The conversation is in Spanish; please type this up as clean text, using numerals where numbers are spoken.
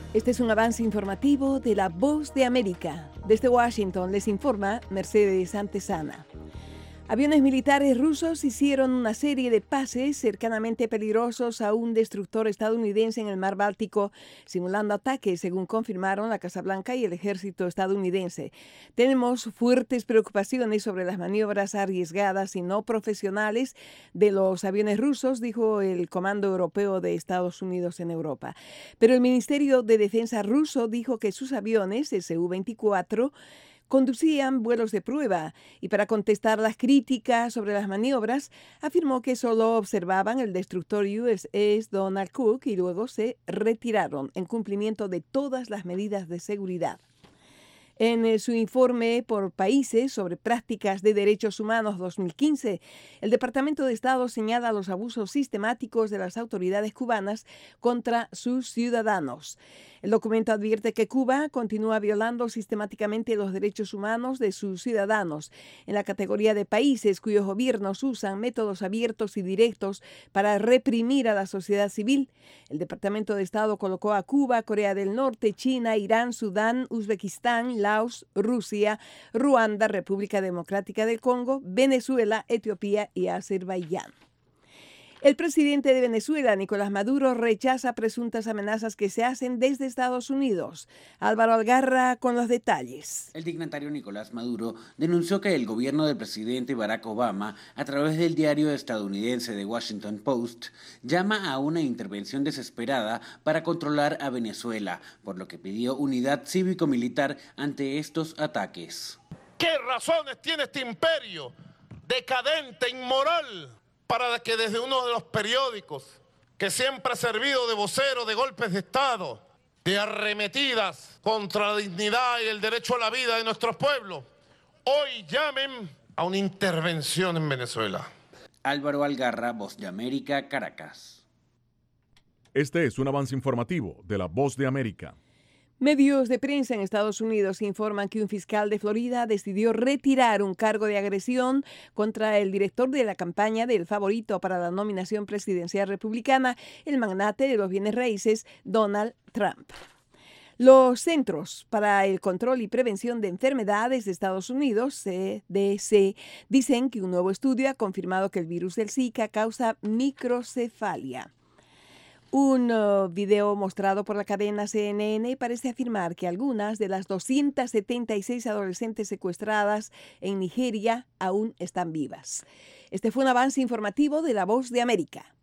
Este es un avance informativo de La Voz de América. Desde Washington les informa Mercedes Antesana. Aviones militares rusos hicieron una serie de pases cercanamente peligrosos a un destructor estadounidense en el mar Báltico, simulando ataques, según confirmaron la Casa Blanca y el ejército estadounidense. Tenemos fuertes preocupaciones sobre las maniobras arriesgadas y no profesionales de los aviones rusos, dijo el Comando Europeo de Estados Unidos en Europa. Pero el Ministerio de Defensa ruso dijo que sus aviones Su-24 conducían vuelos de prueba y para contestar las críticas sobre las maniobras, afirmó que solo observaban el destructor USS Donald Cook y luego se retiraron en cumplimiento de todas las medidas de seguridad. En su informe por países sobre prácticas de derechos humanos 2015, el Departamento de Estado señala los abusos sistemáticos de las autoridades cubanas contra sus ciudadanos. El documento advierte que Cuba continúa violando sistemáticamente los derechos humanos de sus ciudadanos en la categoría de países cuyos gobiernos usan métodos abiertos y directos para reprimir a la sociedad civil. El Departamento de Estado colocó a Cuba, Corea del Norte, China, Irán, Sudán, Uzbekistán, Laos, Rusia, Ruanda, República Democrática del Congo, Venezuela, Etiopía y Azerbaiyán. El presidente de Venezuela, Nicolás Maduro, rechaza presuntas amenazas que se hacen desde Estados Unidos. Álvaro Algarra con los detalles. El dignatario Nicolás Maduro denunció que el gobierno del presidente Barack Obama, a través del diario estadounidense The Washington Post, llama a una intervención desesperada para controlar a Venezuela, por lo que pidió unidad cívico-militar ante estos ataques. ¿Qué razones tiene este imperio decadente, inmoral, para que desde uno de los periódicos que siempre ha servido de vocero de golpes de Estado, de arremetidas contra la dignidad y el derecho a la vida de nuestros pueblos, hoy llamen a una intervención en Venezuela? Álvaro Algarra, Voz de América, Caracas. Este es un avance informativo de La Voz de América. Medios de prensa en Estados Unidos informan que un fiscal de Florida decidió retirar un cargo de agresión contra el director de la campaña del favorito para la nominación presidencial republicana, el magnate de los bienes raíces, Donald Trump. Los Centros para el Control y Prevención de Enfermedades de Estados Unidos, CDC, dicen que un nuevo estudio ha confirmado que el virus del Zika causa microcefalia. Un video mostrado por la cadena CNN parece afirmar que algunas de las 276 adolescentes secuestradas en Nigeria aún están vivas. Este fue un avance informativo de La Voz de América.